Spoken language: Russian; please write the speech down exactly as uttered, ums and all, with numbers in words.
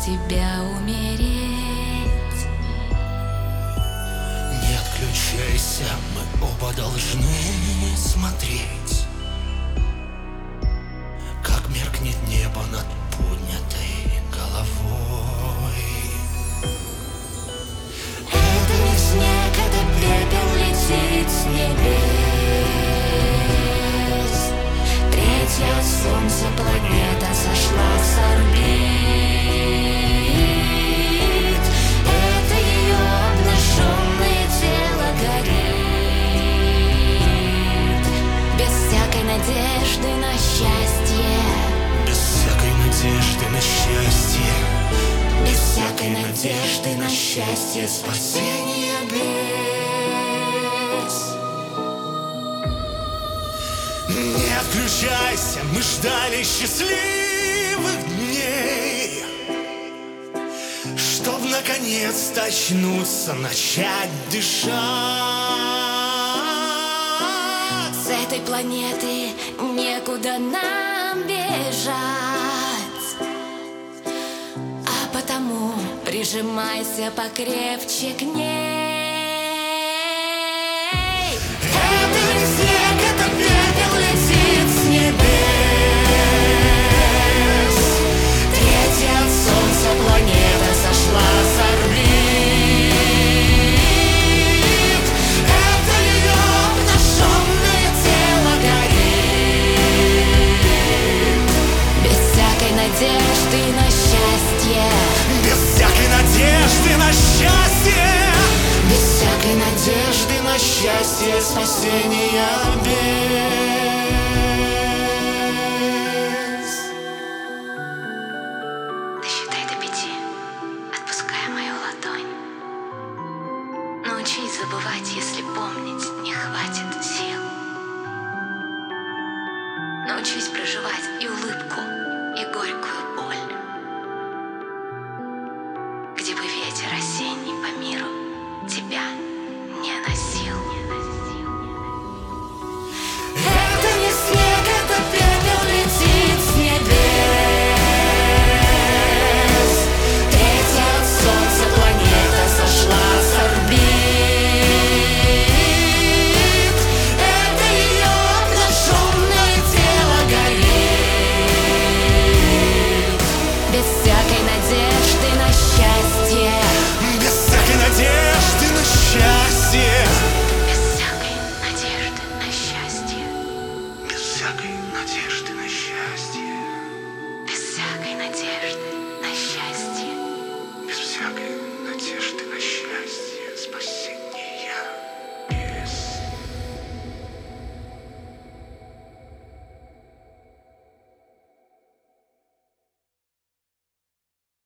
тебя умереть. Не отключайся, мы оба должны смотреть, как меркнет небо над поднятой головой. Это не снег, это пепел летит с небес. Третья от солнца планета сошла с орбит. Это ее обнаженное тело горит. Без всякой надежды на счастье. Без всякой надежды на счастье. Без всякой надежды на счастье, спасение без. Не отключайся, мы ждали счастливых дней, чтоб наконец-то очнуться, начать дышать. С этой планеты некуда нам бежать, а потому прижимайся покрепче к ней. Это не снег, это пепел летит с небес. Третья от солнца планета сошла с орбит. Это ее обнаженное тело горит. Без всякой надежды на счастье. Без всякой надежды на счастье. Без всякой надежды на счастье, спасения без. Досчитай до пяти, отпуская мою ладонь. Научись забывать, если помнить не хватит сил. Научись проживать и улыбку, и горькую боль.